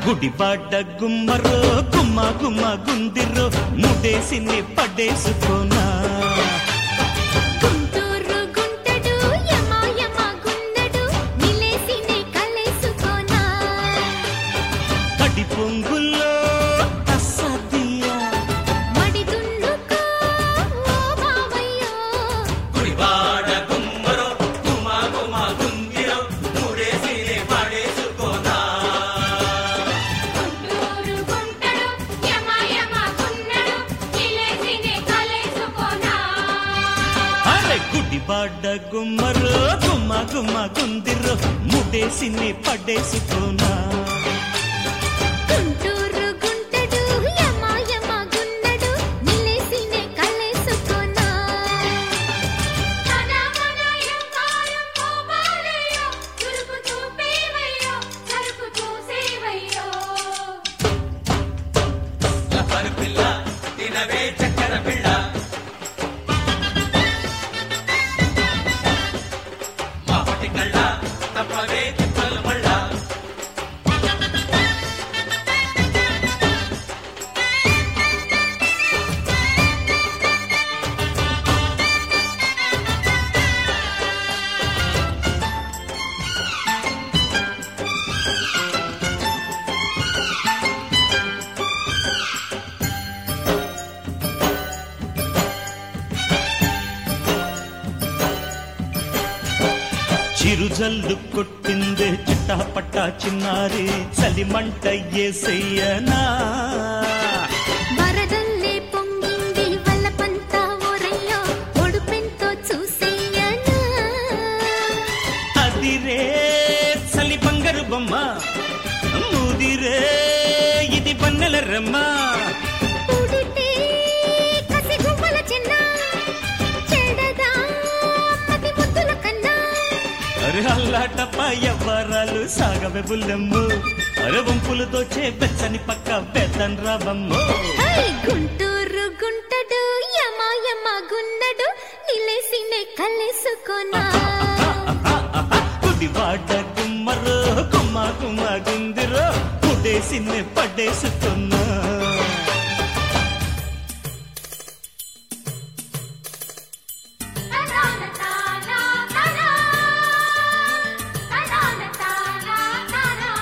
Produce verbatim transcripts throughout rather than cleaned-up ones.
గుడివాడ గుమ్మరో గుమ్మ గుమ్మ గుందిరో ముడేసిని పడేసుకోనా గుంటూరు గుంటడు యమ యమ గుండడు నిలేసినే కలేసుకోనా కడి పొంగుల్లో తసదియా మడి దున్నుకో ఓ బావయ్యో గుడివాడ గుమ్మరో గుమ గుమ గుందిరో ముడేసినే పడేసుకోనా గుంటూరు గుంటడు యమ యమ గుండడు నిలేసినే కలేసుకోనా అరే గుడివాడ గుమ్మరో గుమ్మ గుమ్మ గుందిరో ముడేసిని పడేసుకోనా గుంటూరు గుంటడు యమ యమ గుండడు నిలేసినే కలేసుకోనా తన మన యంగారం పోబాలయ్యో చురుకు చూపేవయ్యో చరుకు చూసేవయ్యో లబ్బరు పిల్ల తినవే చక్కెర పిల్ల మాపటి కళ్ళ తప్పవే తిప్పలు మళ్ళ చిరుజల్లు కొట్టిందే చిట్టపట్ట చిన్నారి చలిమంట ఏసయ్యనా వరదల్లే పొంగింది వల్లపంత ఓరయ్యో ఒడుపెంతో చూసేయనా అదిరే చలి బంగారు బొమ్మ ముదిరే ఇది బన్నెల రమ్మ ఉడితే కసి గువ్వల చిన్న చెడదా మతి ముద్దుల కన్నా అరే అల్లాటప్ప ఎవ్వరాలు సాగవే బుల్లెమ్ము అరే వంపులు దోచే బెచ్చని పక్క బెత్తన్ రావమ్ము హై గుంటూరు గుంటడు యమ యమ గుండడు నిలేసినే కలేసుకోనా గుడివాడ గుమ్మరో గుమ్మ గుమ్మ గుందిరో పుడేసిని పడేసుకున్నా తనాన తానా తనా తనాన తానా తనా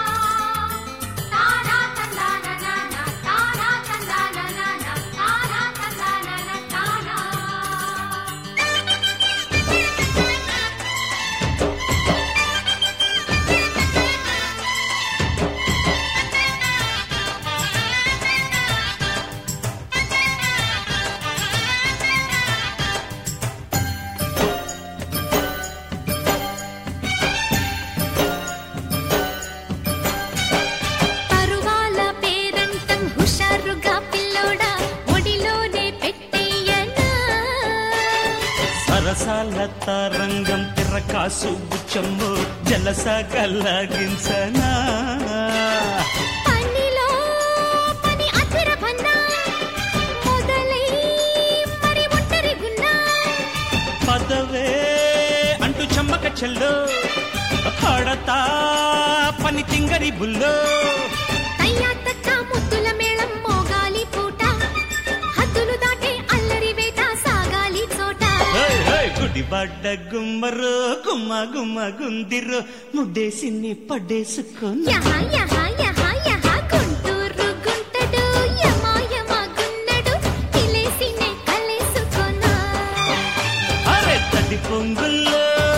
తానా తనాన నానా తానా తనాన నానా తానా తనాన తానా పరువాల పేరంటం హుషారుగా పిల్లోడా ఒడిలోనే పెట్టేయనా సరసాల తారంగం తిరకాసు బుచ్చమ్ము జలసాగలాగించనా పనిలో పని అతిరపన్నా మొదలై మరి ఒంటరి గున్నా పదవే అంటూ చెమ్మక చెల్లో పడతా పని తింగరి బుల్లో కయ్యాతక్క ముద్దుల మేళం మోగాలి పూట హద్దులు దాటే అల్లరి వేట సాగాలి చోట హేయ్ హేయ్ గుడివాడ గుమ్మరో గుమ్మ గుమ్మ గుందిరో ముడేసిని పడేసుకున్నా యహ యహ యహ యహ గుంటూరు గుంటడు యమ యమ గుండడు నిలేసినే కలేసుకోనా అరే తడి పొంగుల్లో